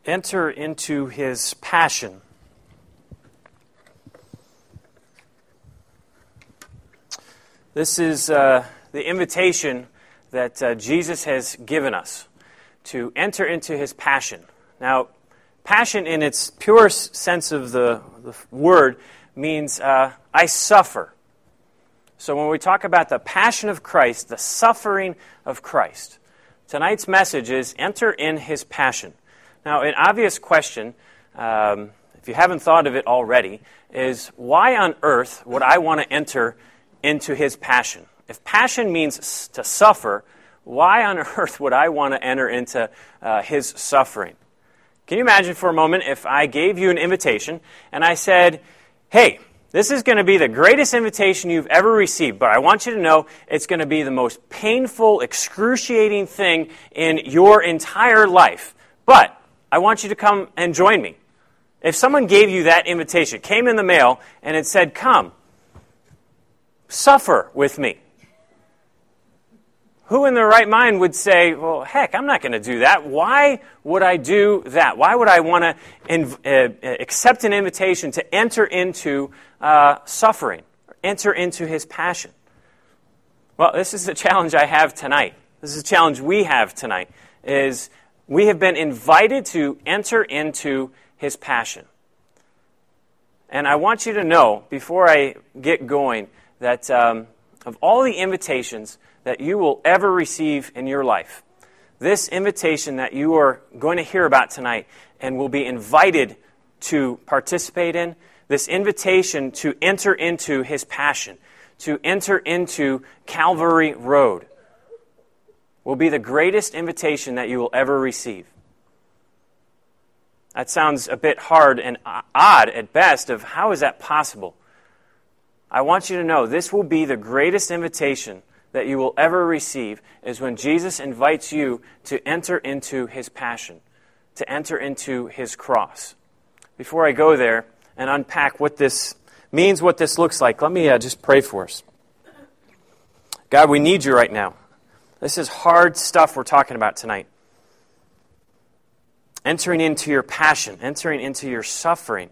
enter into his passion. This is the invitation that Jesus has given us to enter into his passion. Now, passion in its purest sense of the word means I suffer. So when we talk about the passion of Christ, the suffering of Christ, tonight's message is enter in his passion. Now, an obvious question, if you haven't thought of it already, is why on earth would I want to enter into his passion? If passion means to suffer, why on earth would I want to enter into his suffering? Can you imagine for a moment if I gave you an invitation and I said, hey, this is going to be the greatest invitation you've ever received, but I want you to know it's going to be the most painful, excruciating thing in your entire life. But I want you to come and join me. If someone gave you that invitation, came in the mail, and it said, come, suffer with me. Who in their right mind would say, well, heck, I'm not going to do that. Why would I do that? Why would I want to accept an invitation to enter into suffering, enter into his passion? Well, this is the challenge I have tonight. This is the challenge we have tonight, is we have been invited to enter into his passion. And I want you to know, before I get going, that of all the invitations that you will ever receive in your life, this invitation that you are going to hear about tonight and will be invited to participate in, this invitation to enter into his passion, to enter into Calvary Road, will be the greatest invitation that you will ever receive. That sounds a bit hard and odd at best of how is that possible? I want you to know this will be the greatest invitation that you will ever receive is when Jesus invites you to enter into his passion, to enter into his cross. Before I go there and unpack what this means, what this looks like, let me just pray for us. God, we need you right now. This is hard stuff we're talking about tonight. Entering into your passion, entering into your suffering.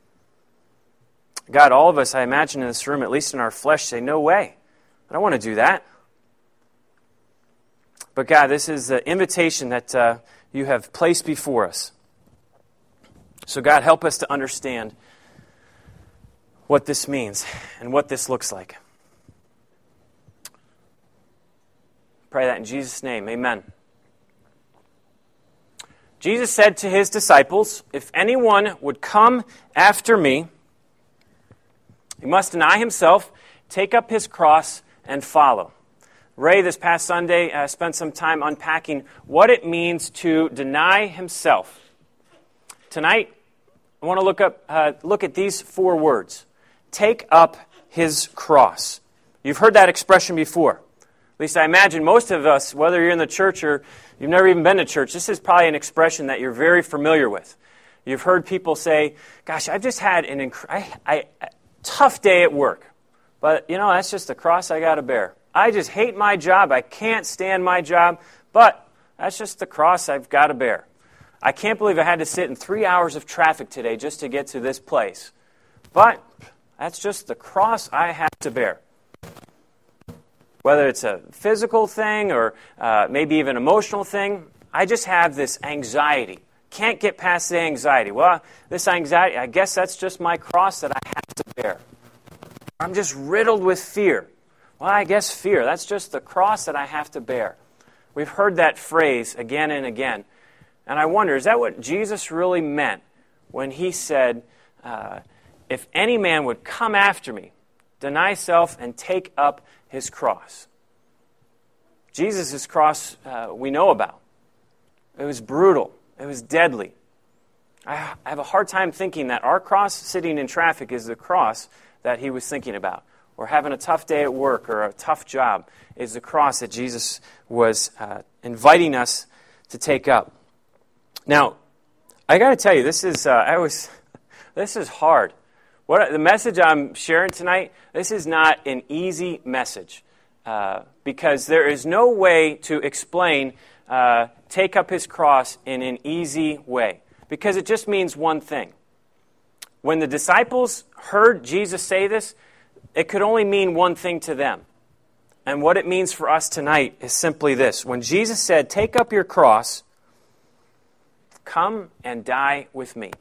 God, all of us, I imagine in this room, at least in our flesh, say, no way. I don't want to do that. But God, this is the invitation that you have placed before us. So God, help us to understand what this means and what this looks like. Pray that in Jesus' name. Amen. Jesus said to his disciples, if anyone would come after me, he must deny himself, take up his cross, and follow. Ray, this past Sunday, spent some time unpacking what it means to deny himself. Tonight, I want to look at these 4 words. Take up his cross. You've heard that expression before. At least I imagine most of us, whether you're in the church or you've never even been to church, this is probably an expression that you're very familiar with. You've heard people say, gosh, I've just had a tough day at work. But, that's just the cross I got to bear. I just hate my job. I can't stand my job. But that's just the cross I've got to bear. I can't believe I had to sit in 3 hours of traffic today just to get to this place. But that's just the cross I have to bear. Whether it's a physical thing or maybe even an emotional thing, I just have this anxiety. Can't get past the anxiety. Well, this anxiety, I guess that's just my cross that I have to bear. I'm just riddled with fear. Well, I guess fear, that's just the cross that I have to bear. We've heard that phrase again and again. And I wonder, is that what Jesus really meant when he said, if any man would come after me, deny self and take up his cross? Jesus' cross we know about. It was brutal. It was deadly. I have a hard time thinking that our cross sitting in traffic is the cross that he was thinking about. Or having a tough day at work or a tough job is the cross that Jesus was inviting us to take up. Now, I got to tell you, this is hard. The message I'm sharing tonight, this is not an easy message because there is no way to explain take up his cross in an easy way. because it just means one thing. When the disciples heard Jesus say this, it could only mean one thing to them. And what it means for us tonight is simply this. When Jesus said, "Take up your cross, come and die with me."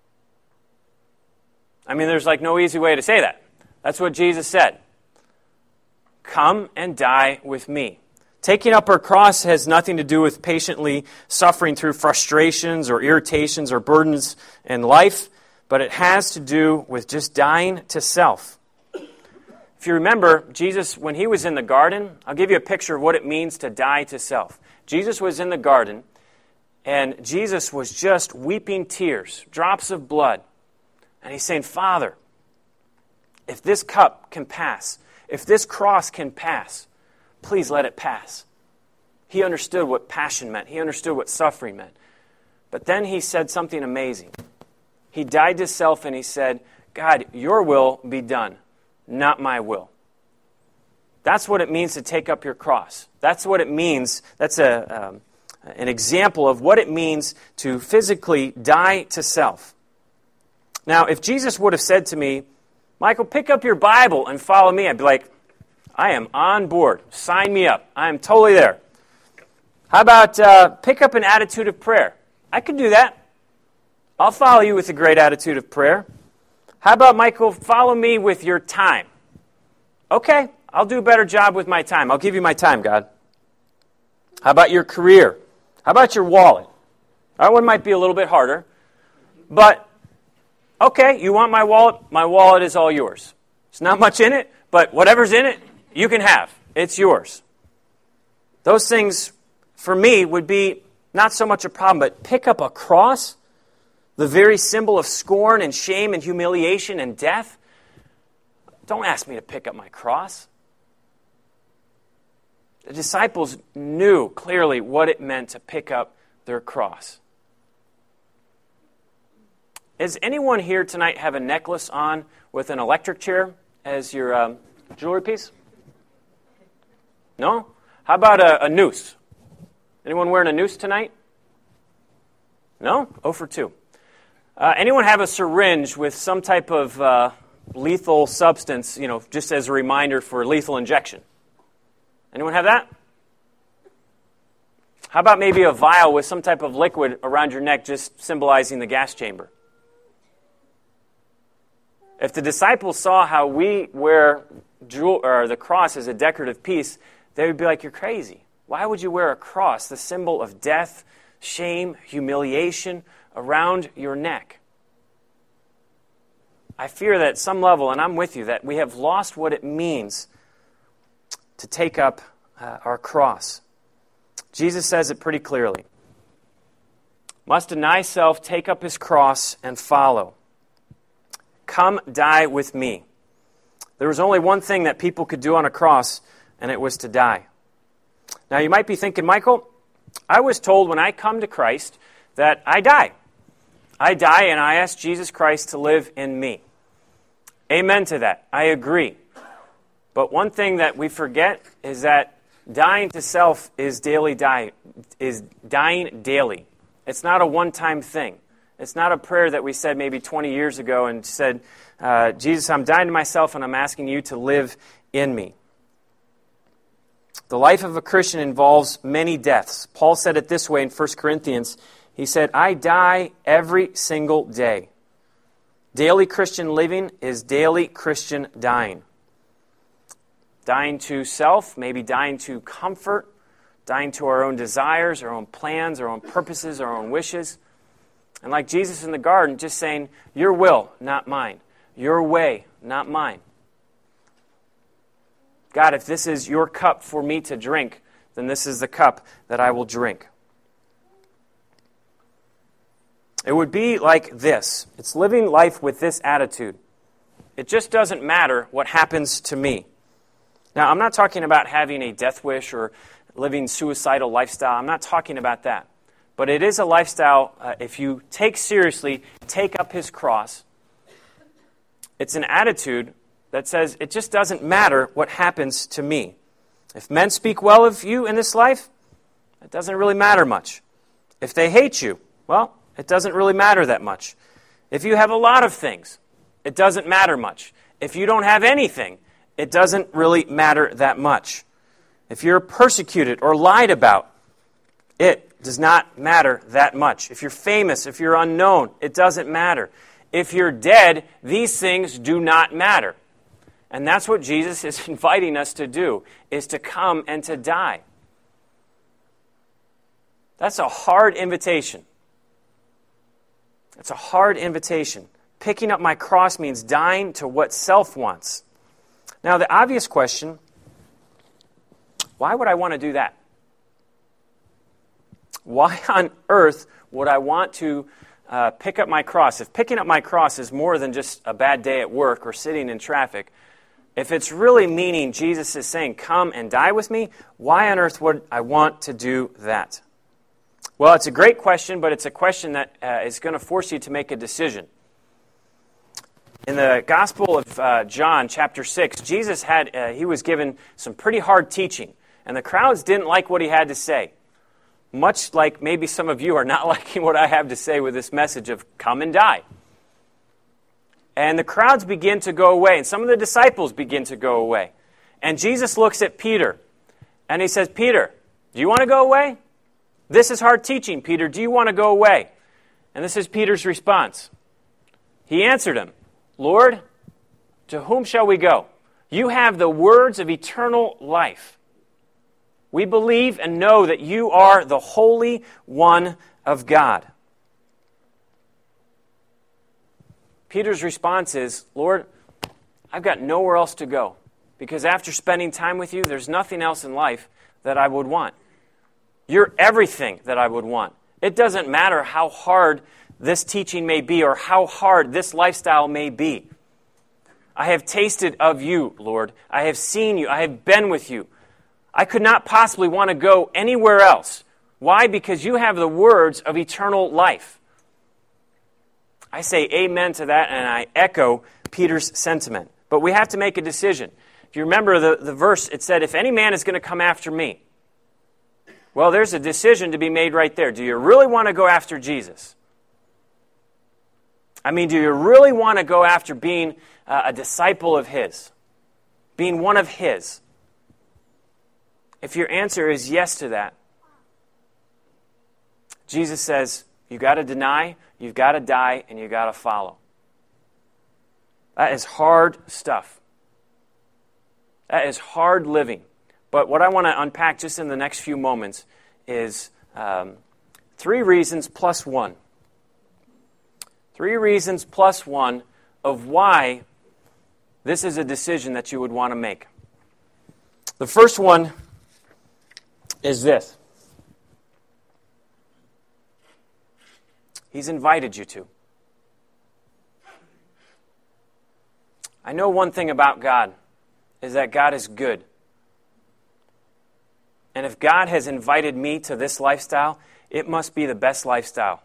I mean, there's like no easy way to say that. That's what Jesus said. Come and die with me. Taking up our cross has nothing to do with patiently suffering through frustrations or irritations or burdens in life, but it has to do with just dying to self. If you remember, Jesus, when he was in the garden, I'll give you a picture of what it means to die to self. Jesus was in the garden, and Jesus was just weeping tears, drops of blood. And he's saying, "Father, if this cup can pass, if this cross can pass, please let it pass." He understood what passion meant. He understood what suffering meant. But then he said something amazing. He died to self and he said, "God, your will be done, not my will." That's what it means to take up your cross. That's what it means. That's an example of what it means to physically die to self. Now, if Jesus would have said to me, "Michael, pick up your Bible and follow me," I'd be like, "I am on board. Sign me up. I am totally there." How about pick up an attitude of prayer? I could do that. I'll follow you with a great attitude of prayer. How about, Michael, follow me with your time? Okay, I'll do a better job with my time. I'll give you my time, God. How about your career? How about your wallet? That one might be a little bit harder. But, okay, you want my wallet? My wallet is all yours. There's not much in it, but whatever's in it, you can have. It's yours. Those things, for me, would be not so much a problem, but pick up a cross, the very symbol of scorn and shame and humiliation and death. Don't ask me to pick up my cross. The disciples knew clearly what it meant to pick up their cross. Does anyone here tonight have a necklace on with an electric chair as your jewelry piece? No? How about a noose? Anyone wearing a noose tonight? No? 0 for 2. Anyone have a syringe with some type of lethal substance, just as a reminder for lethal injection? Anyone have that? How about maybe a vial with some type of liquid around your neck, just symbolizing the gas chamber? If the disciples saw how we wear the cross as a decorative piece, they would be like, "You're crazy. Why would you wear a cross, the symbol of death, shame, humiliation, around your neck?" I fear that at some level, and I'm with you, that we have lost what it means to take up our cross. Jesus says it pretty clearly. Must deny self, take up his cross, and follow. Come die with me. There was only one thing that people could do on a cross, and it was to die. Now you might be thinking, "Michael, I was told when I come to Christ that I die. I die and I ask Jesus Christ to live in me." Amen to that. I agree. But one thing that we forget is that dying to self is dying daily. It's not a one-time thing. It's not a prayer that we said maybe 20 years ago and said, "Jesus, I'm dying to myself and I'm asking you to live in me." The life of a Christian involves many deaths. Paul said it this way in 1 Corinthians. He said, "I die every single day." Daily Christian living is daily Christian dying. Dying to self, maybe dying to comfort, dying to our own desires, our own plans, our own purposes, our own wishes. And like Jesus in the garden, just saying, "Your will, not mine. Your way, not mine. God, if this is your cup for me to drink, then this is the cup that I will drink." It would be like this. It's living life with this attitude. It just doesn't matter what happens to me. Now, I'm not talking about having a death wish or living suicidal lifestyle. I'm not talking about that. But it is a lifestyle, if you take seriously, take up his cross. It's an attitude that says it just doesn't matter what happens to me. If men speak well of you in this life, it doesn't really matter much. If they hate you, well, it doesn't really matter that much. If you have a lot of things, it doesn't matter much. If you don't have anything, it doesn't really matter that much. If you're persecuted or lied about, it does not matter that much. If you're famous, if you're unknown, it doesn't matter. If you're dead, these things do not matter. And that's what Jesus is inviting us to do, is to come and to die. That's a hard invitation. It's a hard invitation. Picking up my cross means dying to what self wants. Now, the obvious question, why would I want to do that? Why on earth would I want to pick up my cross? If picking up my cross is more than just a bad day at work or sitting in traffic, if it's really meaning Jesus is saying, come and die with me, why on earth would I want to do that? Well, it's a great question, but it's a question that is going to force you to make a decision. In the Gospel of John, chapter 6, Jesus he was given some pretty hard teaching, and the crowds didn't like what he had to say. Much like maybe some of you are not liking what I have to say with this message of come and die. And the crowds begin to go away, and some of the disciples begin to go away. And Jesus looks at Peter, and he says, Peter, do you want to go away? This is hard teaching, Peter. Do you want to go away? And this is Peter's response. He answered him, Lord, to whom shall we go? You have the words of eternal life. We believe and know that you are the Holy One of God. Peter's response is, Lord, I've got nowhere else to go, because after spending time with you, there's nothing else in life that I would want. You're everything that I would want. It doesn't matter how hard this teaching may be or how hard this lifestyle may be. I have tasted of you, Lord. I have seen you. I have been with you. I could not possibly want to go anywhere else. Why? Because you have the words of eternal life. I say amen to that, and I echo Peter's sentiment. But we have to make a decision. If you remember the verse, it said, if any man is going to come after me. Well, there's a decision to be made right there. Do you really want to go after Jesus? I mean, do you really want to go after being a disciple of His? Being one of His? If your answer is yes to that, Jesus says, you've got to deny, you've got to die, and you've got to follow. That is hard stuff. That is hard living. But what I want to unpack just in the next few moments is 3 reasons plus 1. 3 reasons plus 1 of why this is a decision that you would want to make. The first one is this. He's invited you to. I know one thing about God, is that God is good. And if God has invited me to this lifestyle, it must be the best lifestyle.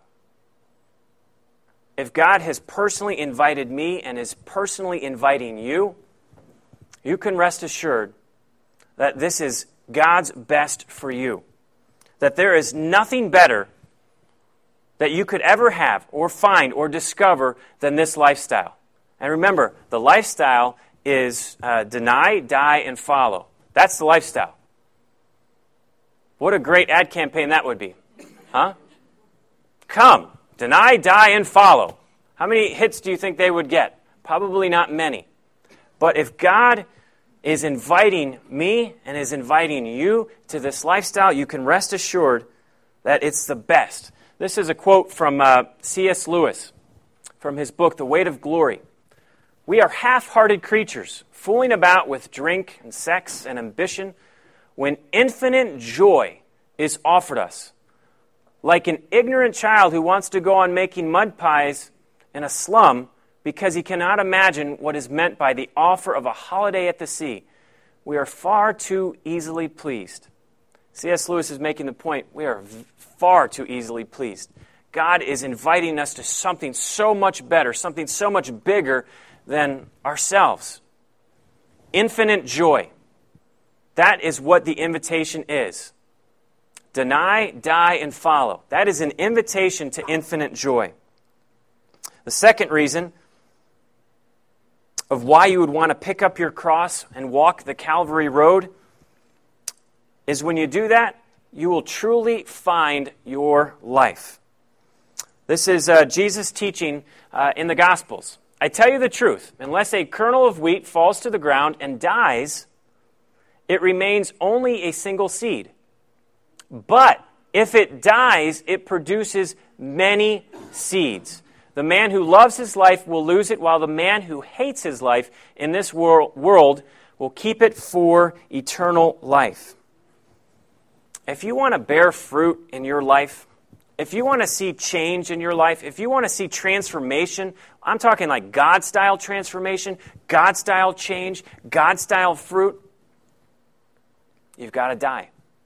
If God has personally invited me and is personally inviting you, you can rest assured that this is God's best for you. That there is nothing better that you could ever have or find or discover than this lifestyle. And remember, the lifestyle is deny, die, and follow. That's the lifestyle. What a great ad campaign that would be. Huh? Come, deny, die, and follow. How many hits do you think they would get? Probably not many. But if God is inviting me and is inviting you to this lifestyle, you can rest assured that it's the best. This is a quote from C.S. Lewis from his book, The Weight of Glory. We are half-hearted creatures, fooling about with drink and sex and ambition, when infinite joy is offered us. Like an ignorant child who wants to go on making mud pies in a slum because he cannot imagine what is meant by the offer of a holiday at the sea, we are far too easily pleased. C.S. Lewis is making the point, we are far too easily pleased. God is inviting us to something so much better, something so much bigger than ourselves. Infinite joy. That is what the invitation is. Deny, die, and follow. That is an invitation to infinite joy. The second reason of why you would want to pick up your cross and walk the Calvary Road is when you do that, you will truly find your life. This is Jesus' teaching in the Gospels. I tell you the truth, unless a kernel of wheat falls to the ground and dies, it remains only a single seed. But if it dies, it produces many seeds. The man who loves his life will lose it, while the man who hates his life in this world will keep it for eternal life. If you want to bear fruit in your life, if you want to see change in your life, if you want to see transformation, I'm talking like God-style transformation, God-style change, God-style fruit, you've got to die.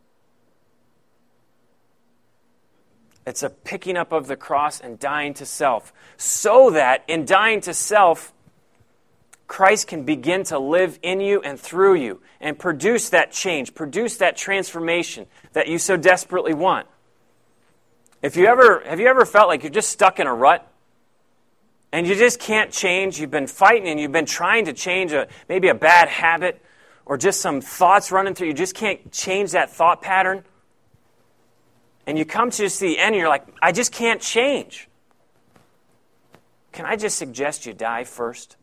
It's a picking up of the cross and dying to self, so that in dying to self, Christ can begin to live in you and through you and produce that change, produce that transformation that you so desperately want. Have you ever felt like you're just stuck in a rut and you just can't change? You've been fighting and you've been trying to change maybe a bad habit or just some thoughts running through. You just can't change that thought pattern. And you come to just the end and you're like, I just can't change. Can I just suggest you die first?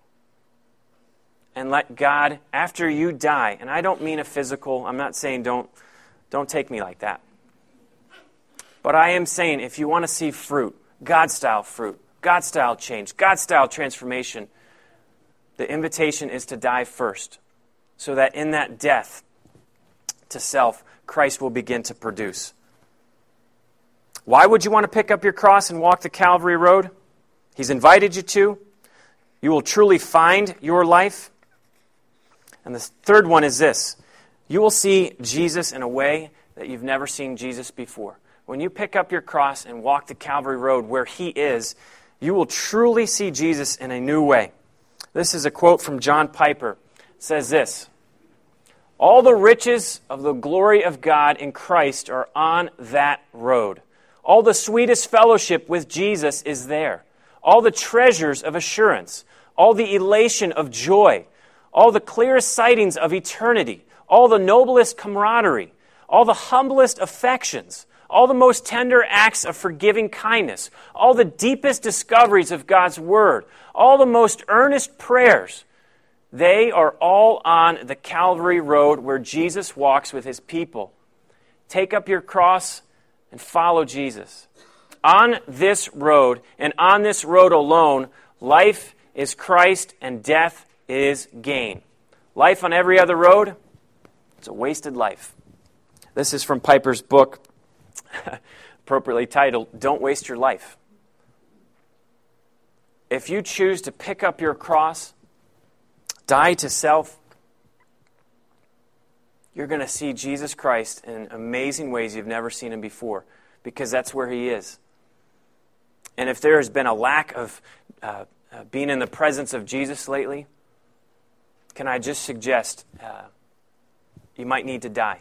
And let God, after you die, and I don't mean a physical, I'm not saying don't take me like that. But I am saying if you want to see fruit, God-style change, God-style transformation, the invitation is to die first, so that in that death to self, Christ will begin to produce. Why would you want to pick up your cross and walk the Calvary Road? He's invited you to. You will truly find your life. And the third one is this. You will see Jesus in a way that you've never seen Jesus before. When you pick up your cross and walk the Calvary Road where He is, you will truly see Jesus in a new way. This is a quote from John Piper. It says this: all the riches of the glory of God in Christ are on that road. All the sweetest fellowship with Jesus is there. All the treasures of assurance, all the elation of joy, all the clearest sightings of eternity, all the noblest camaraderie, all the humblest affections, all the most tender acts of forgiving kindness, all the deepest discoveries of God's Word, all the most earnest prayers, they are all on the Calvary Road where Jesus walks with His people. Take up your cross and follow Jesus. On this road, and on this road alone, life is Christ and death is gain. Life on every other road, it's a wasted life. This is from Piper's book, appropriately titled, Don't Waste Your Life. If you choose to pick up your cross, die to self, you're going to see Jesus Christ in amazing ways you've never seen Him before, because that's where He is. And if there has been a lack of being in the presence of Jesus lately, can I just suggest you might need to die.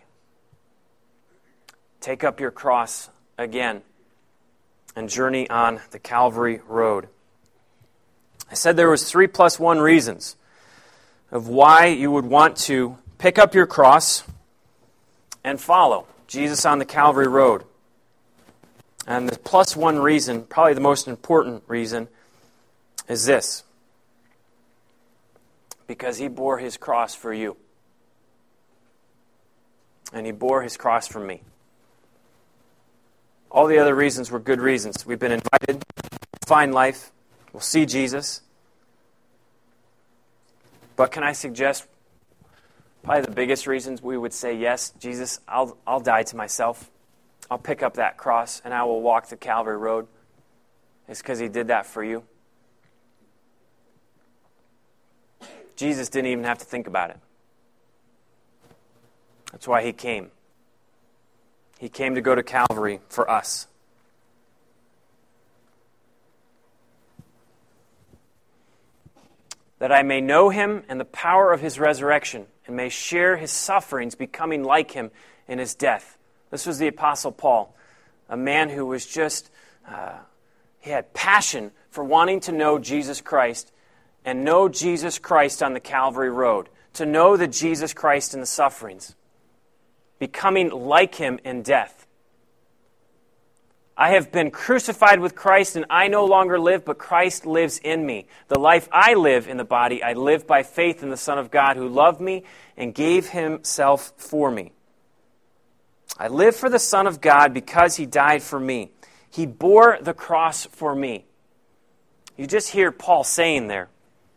Take up your cross again and journey on the Calvary Road. I said there was 3 + 1 reasons of why you would want to pick up your cross and follow Jesus on the Calvary Road. And the +1 reason, probably the most important reason, is this: because He bore His cross for you. And He bore His cross for me. All the other reasons were good reasons. We've been invited to find life. We'll see Jesus. But can I suggest probably the biggest reasons we would say, yes, Jesus, I'll die to myself. I'll pick up that cross and I will walk the Calvary Road. It's because He did that for you. Jesus didn't even have to think about it. That's why He came. He came to go to Calvary for us. That I may know Him and the power of His resurrection, and may share His sufferings, becoming like Him in His death, This was the Apostle Paul, a man who was just, he had passion for wanting to know Jesus Christ and know Jesus Christ on the Calvary Road, to know the Jesus Christ in the sufferings, becoming like him in death. I have been crucified with Christ, and I no longer live, but Christ lives in me. The life I live in the body, I live by faith in the Son of God who loved me and gave himself for me. I live for the Son of God because he died for me. He bore the cross for me. You just hear Paul saying there,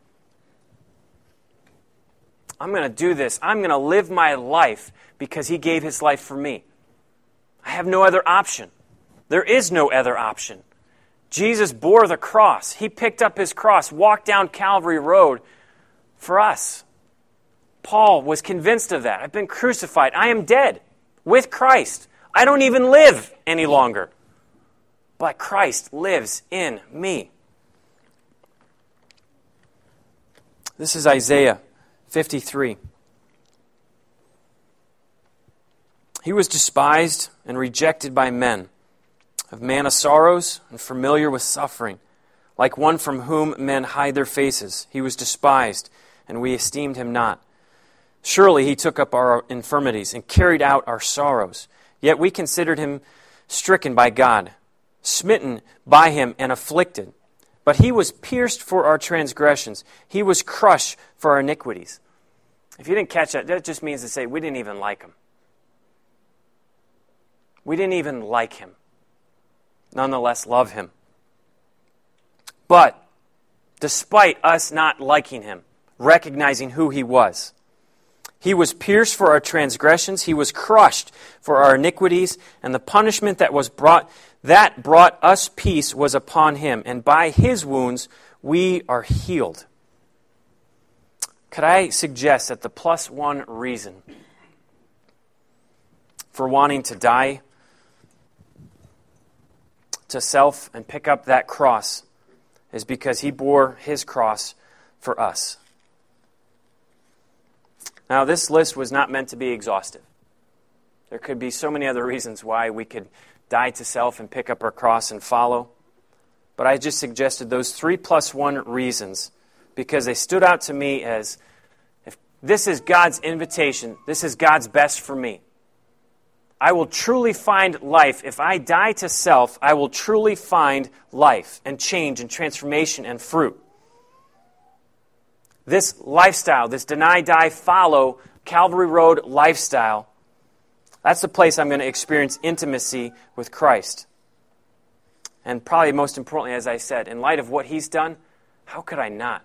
I'm going to do this. I'm going to live my life because he gave his life for me. I have no other option. There is no other option. Jesus bore the cross. He picked up his cross, walked down Calvary Road for us. Paul was convinced of that. I've been crucified. I am dead with Christ. I don't even live any longer. But Christ lives in me. This is Isaiah 53. He was despised and rejected by men, of man of sorrows and familiar with suffering. Like one from whom men hide their faces, he was despised, and we esteemed him not. Surely he took up our infirmities and carried out our sorrows. Yet we considered him stricken by God, smitten by him and afflicted. But he was pierced for our transgressions. He was crushed for our iniquities. If you didn't catch that, that just means to say we didn't even like him. We didn't even like him. Nonetheless, love him. But despite us not liking him, recognizing who he was pierced for our transgressions, he was crushed for our iniquities, and the punishment that brought us peace was upon him, and by his wounds we are healed. Could I suggest that the plus one reason for wanting to die to self and pick up that cross is because he bore his cross for us? Now, this list was not meant to be exhaustive. There could be so many other reasons why we could die to self and pick up our cross and follow. But I just suggested those 3 plus 1 reasons because they stood out to me as, if this is God's invitation, this is God's best for me. I will truly find life. If I die to self, I will truly find life and change and transformation and fruit. This lifestyle, this deny, die, follow, Calvary Road lifestyle, that's the place I'm going to experience intimacy with Christ. And probably most importantly, as I said, in light of what he's done, how could I not?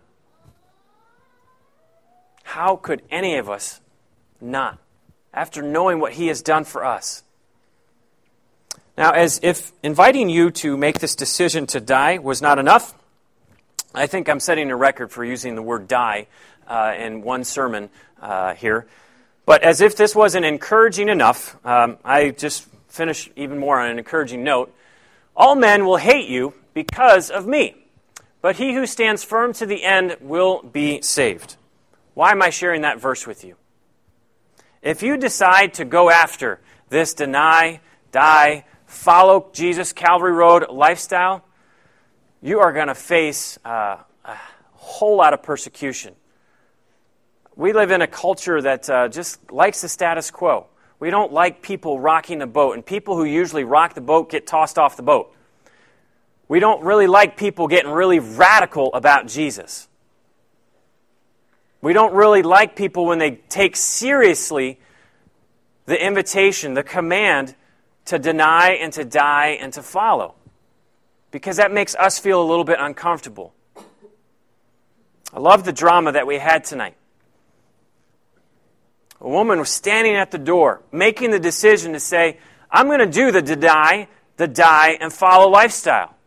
How could any of us not? After knowing what he has done for us. Now, as if inviting you to make this decision to die was not enough, I think I'm setting a record for using the word die in one sermon here. But as if this wasn't encouraging enough, I just finish even more on an encouraging note. All men will hate you because of me, but he who stands firm to the end will be saved. Why am I sharing that verse with you? If you decide to go after this deny, die, follow Jesus Calvary Road lifestyle, you are going to face a whole lot of persecution. We live in a culture that just likes the status quo. We don't like people rocking the boat, and people who usually rock the boat get tossed off the boat. We don't really like people getting really radical about Jesus. We don't really like people when they take seriously the invitation, the command to deny and to die and to follow. Because that makes us feel a little bit uncomfortable. I love the drama that we had tonight. A woman was standing at the door, making the decision to say, I'm going to do the deny, the die, and follow lifestyle.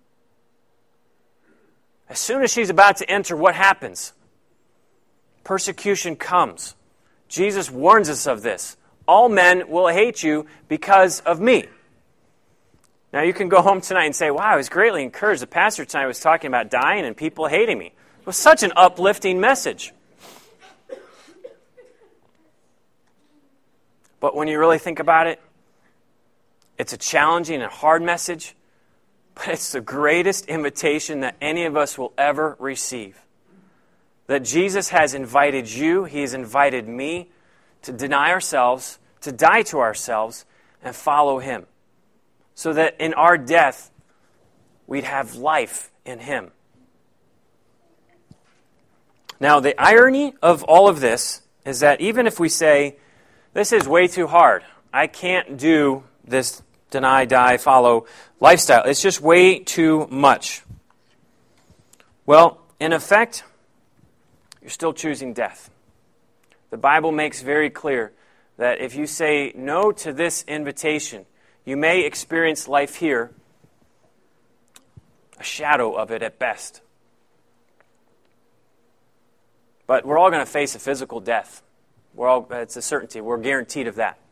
As soon as she's about to enter, what happens? Persecution comes. Jesus warns us of this. All men will hate you because of me. Now you can go home tonight and say, wow, I was greatly encouraged. The pastor tonight was talking about dying and people hating me. It was such an uplifting message. But when you really think about it, It's a challenging and hard message, but it's the greatest invitation that any of us will ever receive. That Jesus has invited you, He has invited me to deny ourselves, to die to ourselves, and follow Him. So that in our death, we'd have life in Him. Now, the irony of all of this is that even if we say, this is way too hard, I can't do this deny, die, follow lifestyle, it's just way too much. Well, in effect, you're still choosing death. The Bible makes very clear that if you say no to this invitation, you may experience life here, a shadow of it at best. But we're all going to face a physical death. It's a certainty. We're guaranteed of that.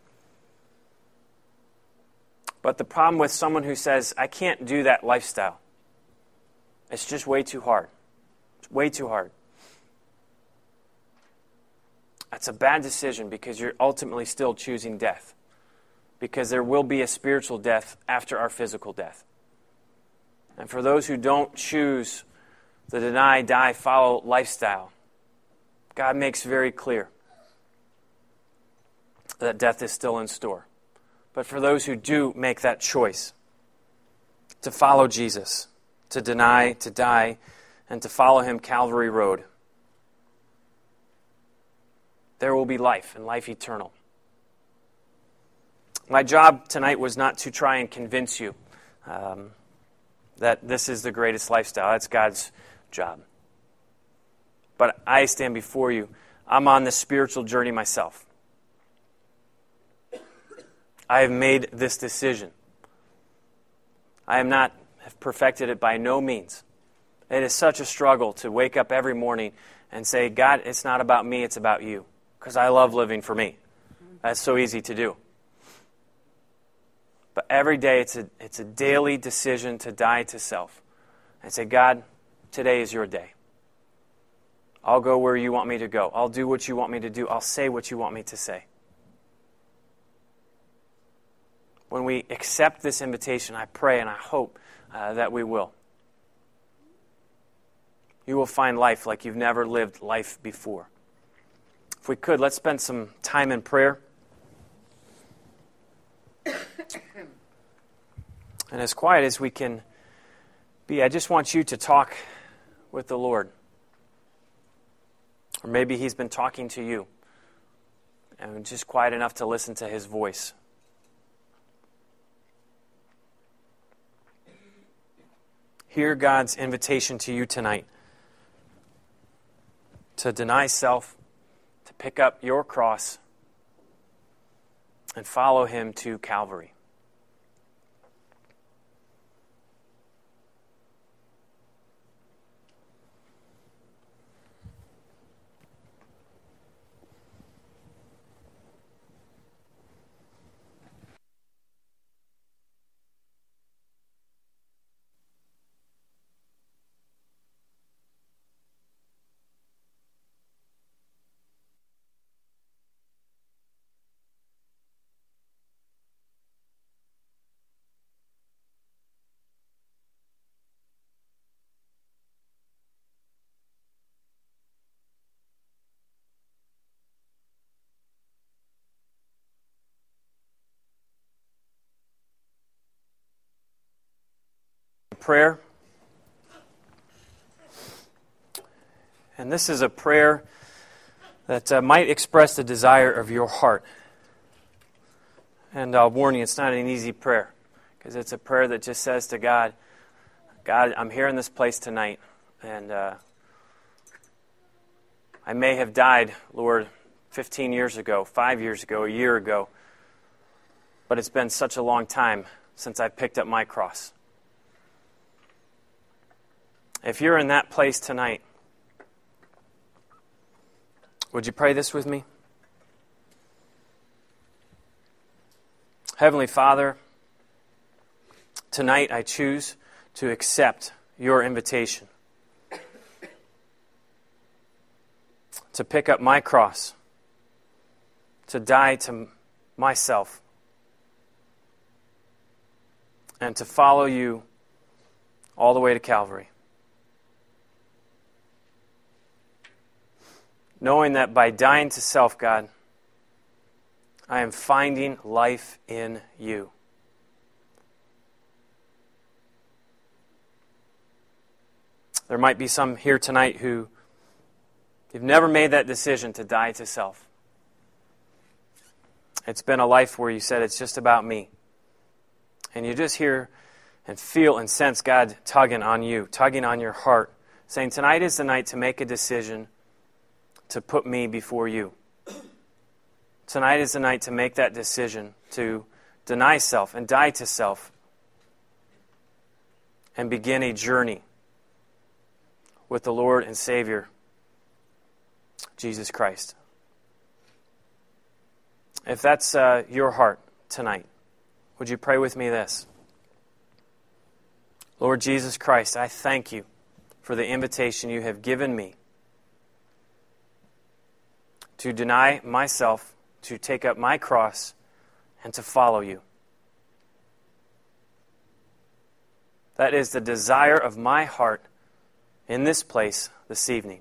But the problem with someone who says, I can't do that lifestyle, it's just way too hard. It's way too hard. That's a bad decision because you're ultimately still choosing death. Because there will be a spiritual death after our physical death. And for those who don't choose the deny, die, follow lifestyle, God makes very clear that death is still in store. But for those who do make that choice to follow Jesus, to deny, to die, and to follow Him Calvary Road, there will be life, and life eternal. My job tonight was not to try and convince you that this is the greatest lifestyle. That's God's job. But I stand before you. I'm on this spiritual journey myself. I have made this decision. I have perfected it by no means. It is such a struggle to wake up every morning and say, God, it's not about me, it's about you. Because I love living for me. That's so easy to do. But every day it's a daily decision to die to self. And say, God, today is your day. I'll go where you want me to go. I'll do what you want me to do. I'll say what you want me to say. When we accept this invitation, I pray and I hope that we will. You will find life like you've never lived life before. If we could, let's spend some time in prayer. And as quiet as we can be, I just want you to talk with the Lord. Or maybe He's been talking to you, and just quiet enough to listen to His voice. Hear God's invitation to you tonight to deny self, to pick up your cross, and follow Him to Calvary. Prayer. And this is a prayer that might express the desire of your heart. And I'll warn you, it's not an easy prayer, because it's a prayer that just says to God, God, I'm here in this place tonight, and I may have died, Lord, 15 years ago, 5 years ago, a year ago, but it's been such a long time since I picked up my cross. If you're in that place tonight, would you pray this with me? Heavenly Father, tonight I choose to accept your invitation to pick up my cross, to die to myself, and to follow you all the way to Calvary. Knowing that by dying to self, God, I am finding life in you. There might be some here tonight who you've never made that decision to die to self. It's been a life where you said it's just about me. And you just hear and feel and sense God tugging on you, tugging on your heart, saying tonight is the night to make a decision to put me before you. Tonight is the night to make that decision to deny self and die to self and begin a journey with the Lord and Savior, Jesus Christ. If that's your heart tonight, would you pray with me this? Lord Jesus Christ, I thank you for the invitation you have given me to deny myself, to take up my cross, and to follow you. That is the desire of my heart in this place this evening.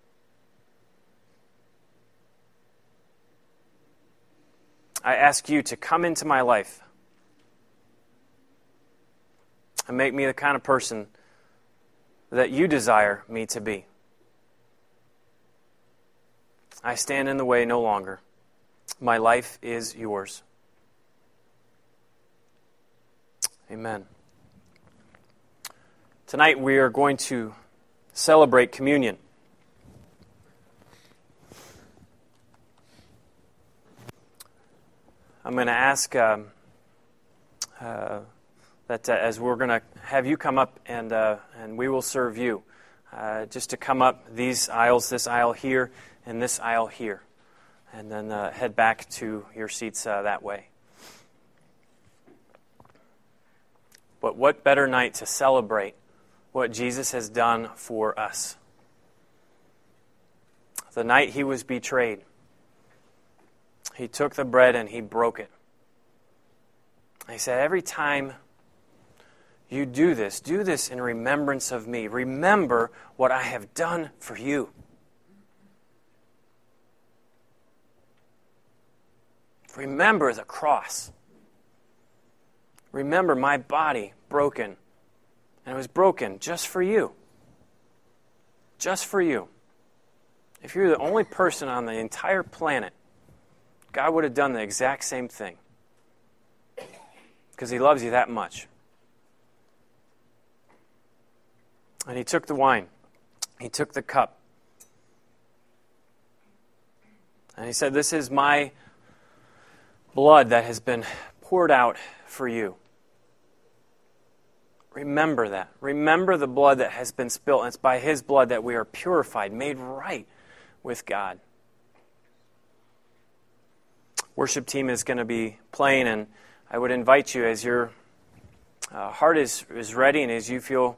I ask you to come into my life and make me the kind of person that you desire me to be. I stand in the way no longer. My life is yours. Amen. Tonight we are going to celebrate communion. I'm going to ask that as we're going to have you come up and we will serve you, just to come up these aisles, this aisle here and this aisle here, and then head back to your seats that way. But what better night to celebrate what Jesus has done for us? The night he was betrayed, he took the bread and he broke it. He said, every time you do this in remembrance of me. Remember what I have done for you. Remember the cross. Remember my body broken. And it was broken just for you. Just for you. If you're the only person on the entire planet, God would have done the exact same thing. Because he loves you that much. And he took the wine. He took the cup. And he said, this is my blood that has been poured out for you. Remember that. Remember the blood that has been spilled. And it's by his blood that we are purified, made right with God. Worship team is going to be playing, and I would invite you, as your heart is ready and as you feel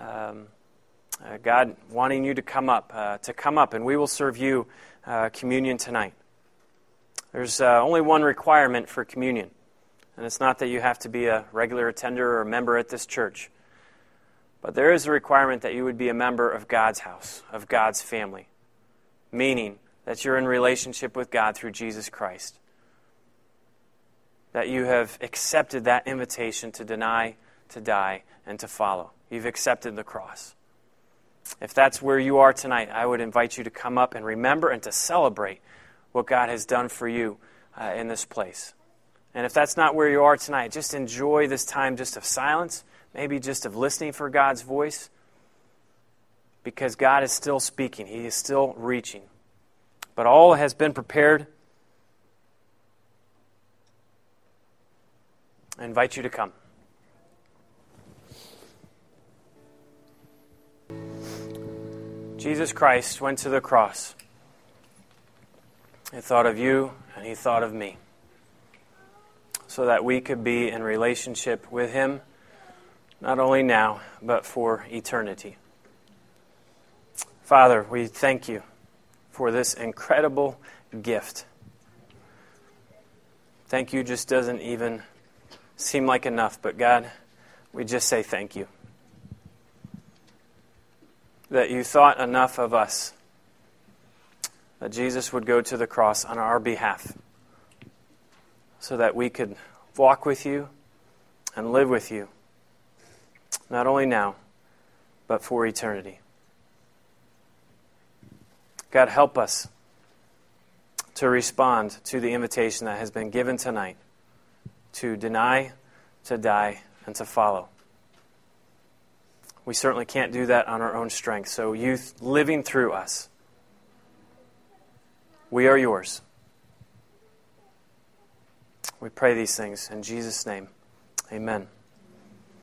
God wanting you to come up, and we will serve you communion tonight. There's only one requirement for communion, and it's not that you have to be a regular attender or a member at this church, but there is a requirement that you would be a member of God's house, of God's family, meaning that you're in relationship with God through Jesus Christ, that you have accepted that invitation to deny, to die, and to follow. You've accepted the cross. If that's where you are tonight, I would invite you to come up and remember and to celebrate what God has done for you in this place. And if that's not where you are tonight, just enjoy this time just of silence, maybe just of listening for God's voice, because God is still speaking. He is still reaching. But all has been prepared. I invite you to come. Jesus Christ went to the cross. He thought of you and he thought of me, so that we could be in relationship with him, not only now, but for eternity. Father, we thank you for this incredible gift. Thank you just doesn't even seem like enough, but God, we just say thank you. That you thought enough of us, that Jesus would go to the cross on our behalf so that we could walk with you and live with you, not only now, but for eternity. God, help us to respond to the invitation that has been given tonight to deny, to die, and to follow. We certainly can't do that on our own strength. So you living through us, we are yours. We pray these things in Jesus' name. Amen.